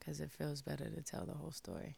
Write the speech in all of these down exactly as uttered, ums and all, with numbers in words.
because it feels better to tell the whole story.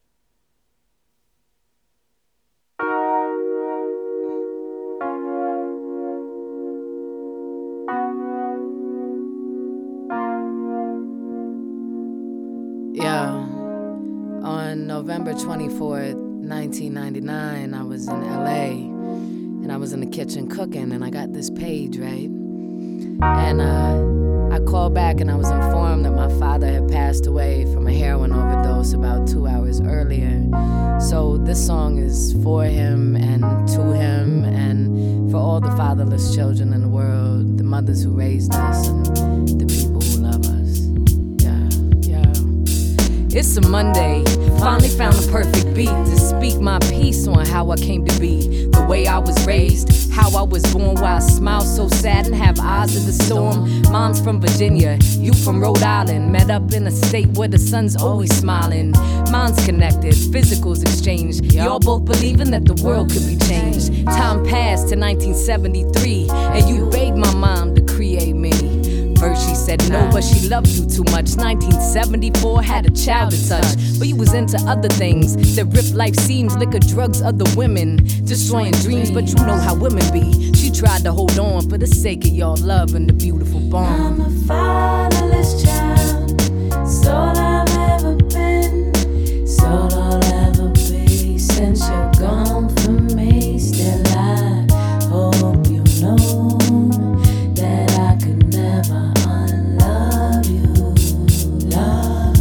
Yeah, on November twenty-fourth, nineteen ninety-nine, I was in L A, and I was in the kitchen cooking, and I got this page, right? And uh, I called back, and I was informed that my father had passed away from a heroin overdose about two hours earlier. So this song is for him and to him and for all the fatherless children in the world, the mothers who raised us, and the people who love us. Yeah, yeah. It's a Monday, finally found the perfect beat to speak my piece on how I came to be, the way I was raised, how I was born, why I smile so sad and have eyes in the storm. Mom's from Virginia, you from Rhode Island, met up in a state where the sun's always smiling. Minds connected, physicals exchanged, y'all both believing that the world could be changed. Time passed to nineteen seventy-three, and you begged my mom to create me. First she said no, but she loved you too much. nineteen seventy-four had a child to touch, but you was into other things that rip life seams, liquor, drugs, other women, destroying dreams. But you know how women be. She tried to hold on for the sake of y'all love and the beautiful bond. I'm a fatherless child, it's all I've ever been, it's all I'll ever be. Since you're gone from me, still I hope you know that I could never unlove you, love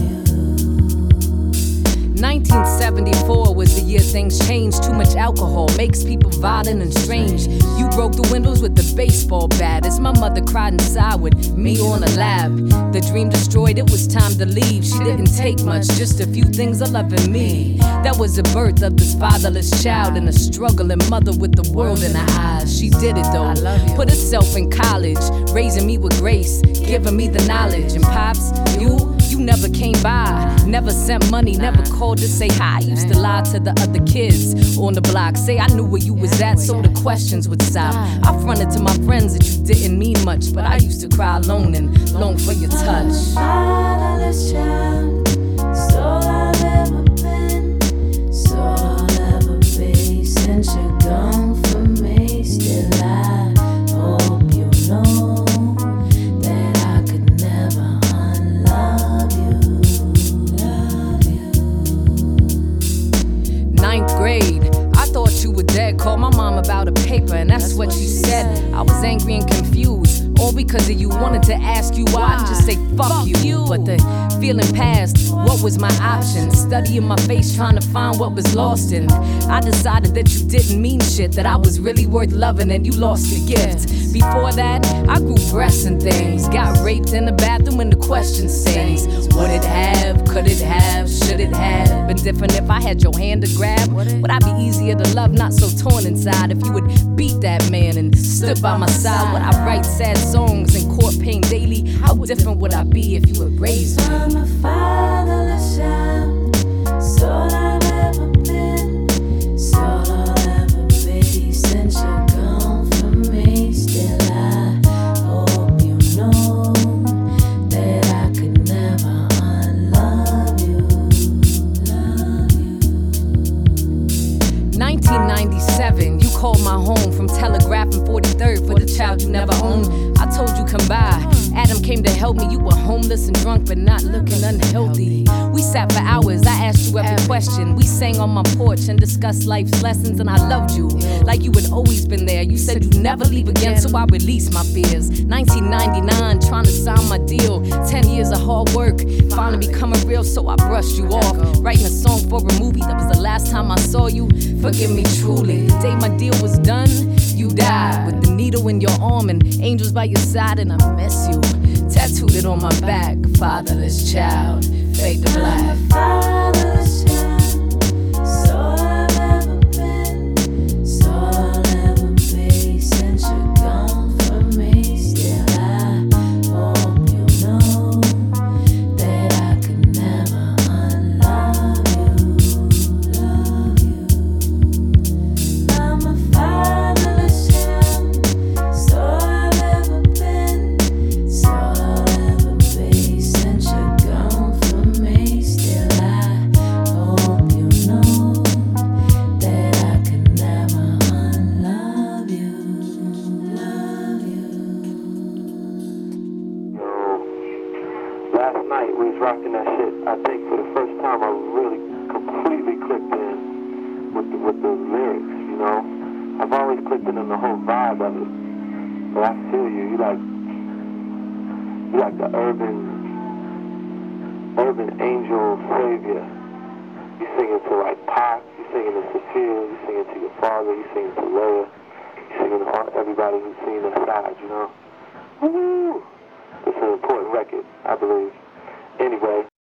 you. nineteen seventy-four was the year things changed. Too much alcohol makes people violent and strange. You broke the windows with the baseball bat as my mother cried inside with me on the lap. The dream destroyed, it was time to leave. She didn't take much, just a few things of love in me. That was the birth of this fatherless child and a struggling mother with the world in her eyes. She did it though, put herself in college, raising me with grace, giving me the knowledge. And pops, you You never came by, never sent money, never called to say hi. Used to lie to the other kids on the block, say I knew where you was at so the questions would stop. I fronted to my friends that you didn't mean much, but I used to cry alone and long for your touch. Fatherless child, it's all I've ever been, it's all I'll ever be. Since you're gone from me, still I hope you know that I could never unlove you, love you. Ninth grade, I thought you were dead. Called my mom about a paper, and that's what she said. I was angry and confused, all because of you. Wanted to ask you why, and just say fuck you. But the feeling passed, what was my option? Studying my face, trying to find what was lost in. I decided that you didn't mean shit, that I was really worth loving, and you lost your gift. Before that, I grew breasts and things, got raped in the bathroom, and the question stays: would it have, could it have, should it have been different if I had your hand to grab? Would I be easier to love, not so torn inside? If you would beat that man and stood by my side, would I write sad songs and court pain daily? How different would I be if you had raised me? I'm a fatherless child, it's all I've ever been, it's all I'll ever be. Since you're gone from me, still I hope you know that I could never unlove you, love you. nineteen ninety-seven, you called my home from Telegraph and forty-third for the child you never owned. I told you come by. Adam came to help me. You were homeless and drunk, but not looking unhealthy. We sat for hours. I asked you every question. We sang on my porch and discussed life's lessons, and I loved you like you had always been there. You said you'd never leave again, so I released my fears. nineteen ninety-nine, trying to sign my deal. Ten years of hard work, finally becoming real, so I brushed you off. Writing a song for a movie, that was the last time I saw you. Forgive me truly. The day my deal was done, you died with the needle in your arm and angels by your side, and I miss you. Tattooed it on my back, fatherless child, fade to black. Fatherless child, it's all I've ever been, it's all I'll ever be. Since you're gone from me, still I hope you know that I could never unlove you, love you. I'm a fatherless child, it's all I've ever been, it's all I'll ever be. Since you're gone from me, we was rocking that shit, I think for the first time I really completely clicked in with the, with the lyrics, you know? I've always clicked in on the whole vibe of it. But I feel you, you like, you like the urban, urban angel savior. You singing to like Pac, you singing to Sophia, you singing to your father, you singing to Leia, you singing to all, everybody who's seen that side, you know? Woo! It's an important record, I believe. Anyway,